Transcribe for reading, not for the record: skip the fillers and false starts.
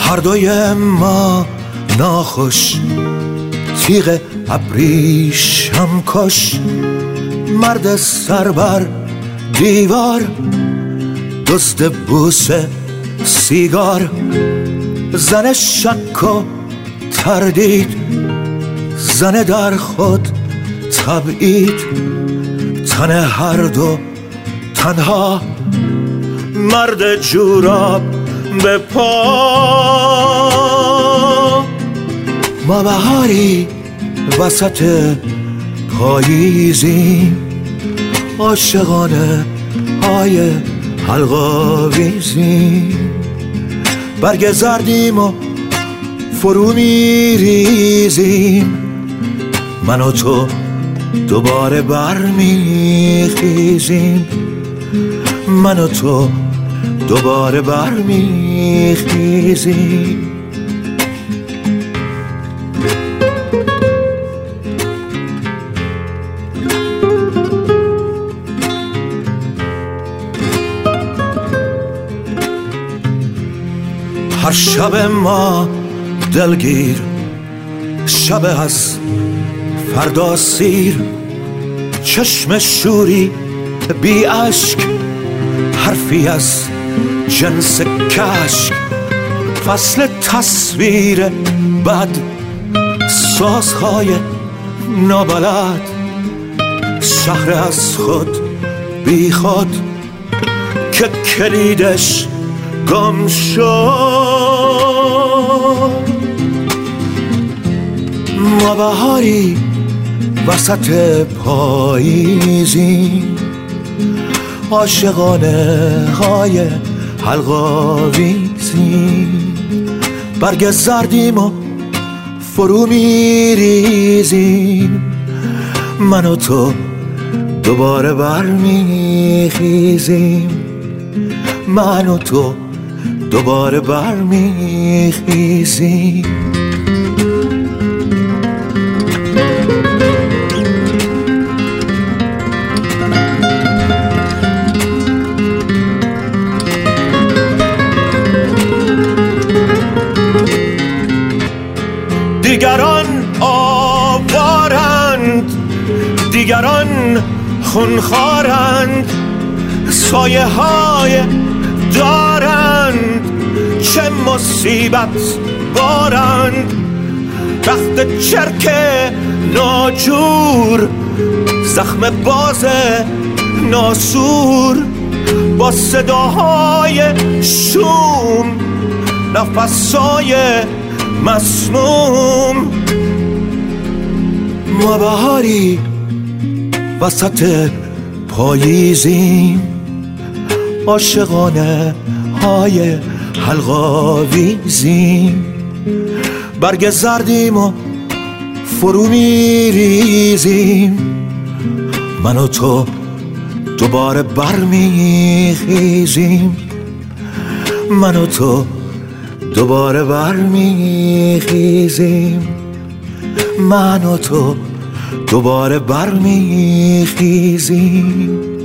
هر دوی ما ناخوش، تیغ ابریشم کش. مرد سر بر دیوار، دزد بوسه سیگار. زن شک و تردید، زن در خود تبعید. تن هر دو تنها، مرد جوراب به پا. ما بهاری وسط پاییزیم، عاشقانه های حلقاویزیم. برگ زردیم و فرو میریزیم، من و تو دوباره برمیخیزیم. من و تو دوباره برمیخیزیم. هر شب ما دلگیر، شب از فردا سیر. چشم شوری بی اشک، حرفی از جنس کشک. فصل تصویر بد، سازهای نابلد. شهر از خود بی خود که کلیدش گم شد. ما بهاری وسط پاییزیم، عاشقانه های حلقاویزیم. برگ زردیم و فرو میریزیم، من و تو دوباره برمیخیزیم. من و تو دوباره برمیخیزیم. دیگران آوارند، دیگران خونخوارند. سایه های دارند، چه مصیبت بارند. بخت چرک ناجور، زخم باز ناسور. با صداهای شوم، نفسای مسموم. ما بهاری وسط پاییزیم، عاشقانه های حلقاویزیم. برگ زردیم و فرو میریزیم، من و تو دوباره برمیخیزیم. من و تو دوباره برمیخیزیم. من و تو دوباره برمیخیزیم.